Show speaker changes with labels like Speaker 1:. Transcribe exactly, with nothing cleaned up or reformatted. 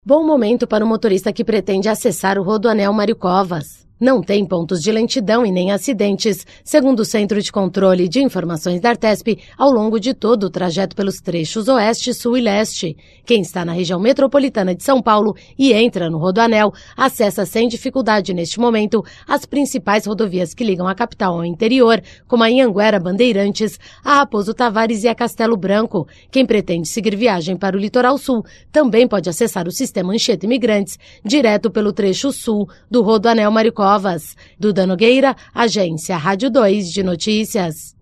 Speaker 1: Bom momento para o motorista que pretende acessar o Rodoanel Mário Covas. Não tem pontos de lentidão e nem acidentes, segundo o Centro de Controle de Informações da Artesp, ao longo de todo o trajeto pelos trechos Oeste, Sul e Leste. Quem está na região metropolitana de São Paulo e entra no Rodoanel, acessa sem dificuldade neste momento as principais rodovias que ligam a capital ao interior, como a Anhanguera Bandeirantes, a Raposo Tavares e a Castelo Branco. Quem pretende seguir viagem para o litoral sul também pode acessar o sistema Anchieta Imigrantes direto pelo trecho sul do Rodoanel Mário Covas. Duda Nogueira, Agência Rádio dois de Notícias.